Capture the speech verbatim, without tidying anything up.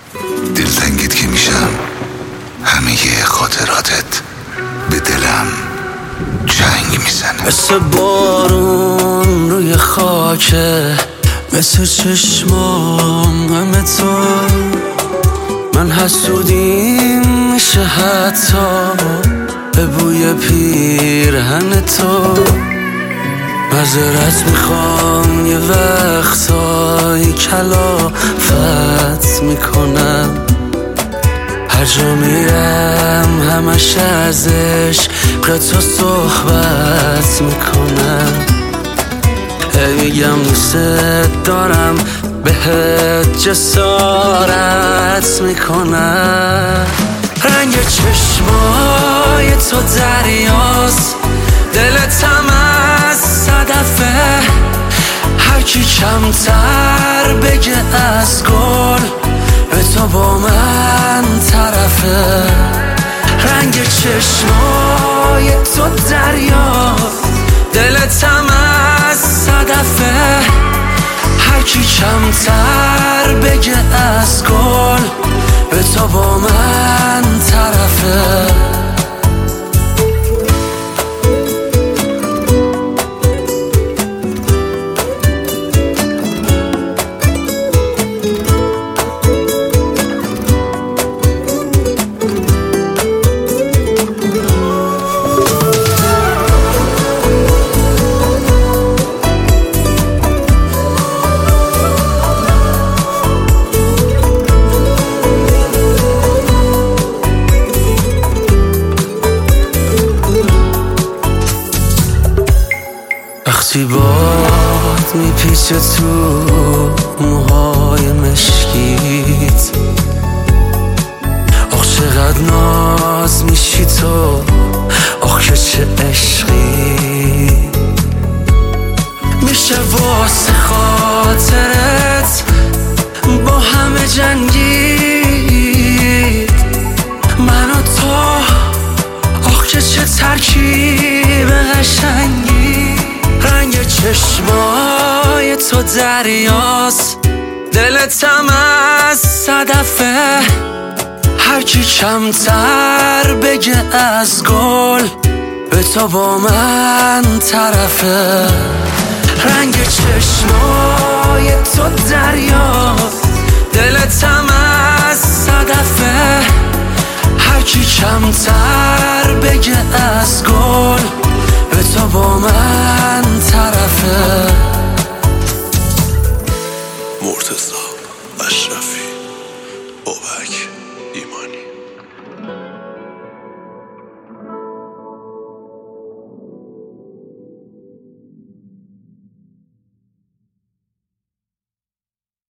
دلتنگت که میشم همه خاطراتت به دلم چنگ میزنه. مثل بارون روی خاکه، مثل چشمام غم تو. من حسودیم میشه حتی به بوی پیرهن تو. معذرت میخوام یه وقتایی کلافت میکنم. هر جا میرم همش از عشق تو صحبت میکنم. هی میگم دوست دارم بهت جسارت میکنم. رنگ چشمای تو دریاست، دلتم از صدفه. هرکی کمتر بگه از گل به تو با من طرفه. رنگ چشمای تو دریاست، دلتم از صدفه. هرکی کمتر بگه از گل به تو با من طرفه. وقتی باد میپیچه تو موهای مشکیت، آخ چقدر ناز میشی تو، آخ که چه عشقی. میشه واسه خاطرت با همه جنگید، من و تو. آخ که چه ترکیب قشنگی. رنگ چشمای تو دریاست، دلتم از صدفه. هرکی کمتر بگه از گل به تو با من طرفه. رنگ چشمای تو دریاست، دلتم از صدفه. هرکی کمتر بگه از گل به تو با من طرفه. مرتضی اشرف.